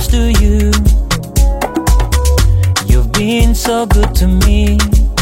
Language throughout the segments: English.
to you. You've been so good to me,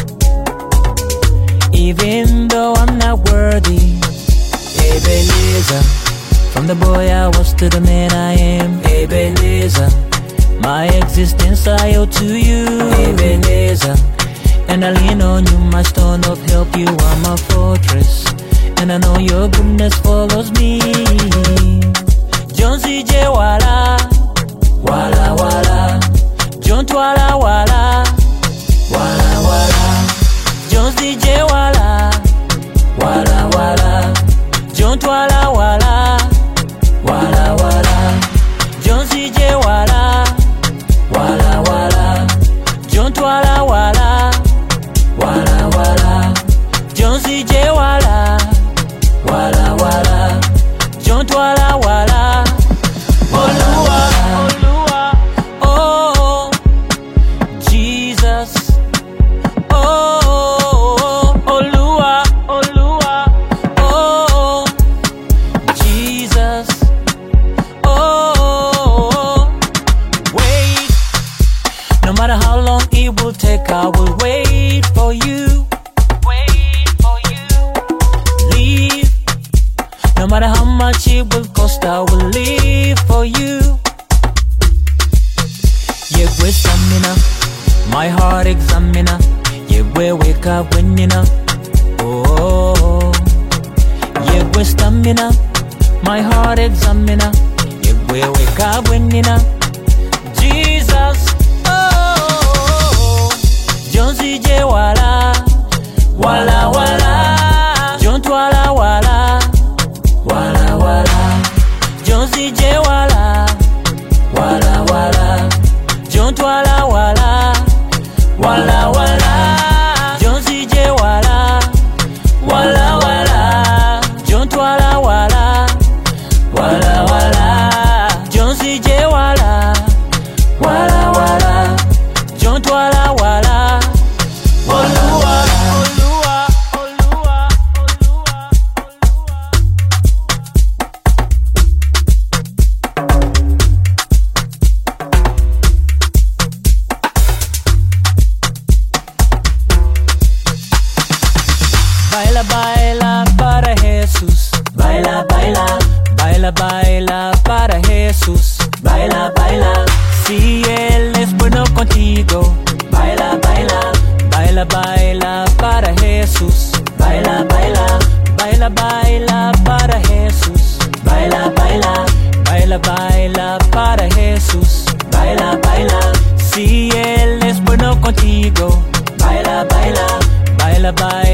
even though I'm not worthy. Ebenezer, from the boy I was to the man I am. Ebenezer, my existence I owe to you. Ebenezer, and I lean on you, my stone of help. You are my fortress, and I know your goodness follows me. John C.J. Wala, Wala Wala, John Twala Wala, Wala Wala, John C.J. Wala, Wala Wala, John Twala Wala, Wala Wala, John C.J. Wala, Wala Wala, John Twala Wala, Wala Wala, John C.J. Wala, Wala Wala, John Twala Wala, Oluwa, Oluwa, oh, Jesus, oh, Oluwa, Oluwa, oh, Jesus, oh, wait, no matter how long it will take, I will wait for you. Leave, no matter how much it will cost, I will live for you. Yegwe stamina, my heart examiner. Yegwe wake up winning up. Oh, Yegwe stamina, my heart examiner. Yegwe wake up winning up. Jesus, oh, John C.J. Wala, Wala Wala, John Twala Wala, Wala Wala, John C.J. Wala, Wala Wala, John Twala Wala, Wala Wala, John C.J. Wala, Wala Wala, John Twala Wala, Wala Wala, John C.J. Wala, Wala Wala, John Twala Wala, Oluwa, Oluwa, Oluwa, Oluwa, Baila, baila para Jesús. Baila, baila, baila, baila para Jesús. Baila, baila, si Él es bueno contigo. Baila, baila, baila, baila para Jesús. Baila, baila, baila, baila para Jesús. Baila, baila, baila, baila para Jesús. Baila, baila, si Él es bueno contigo. Baila, baila, baila, baila.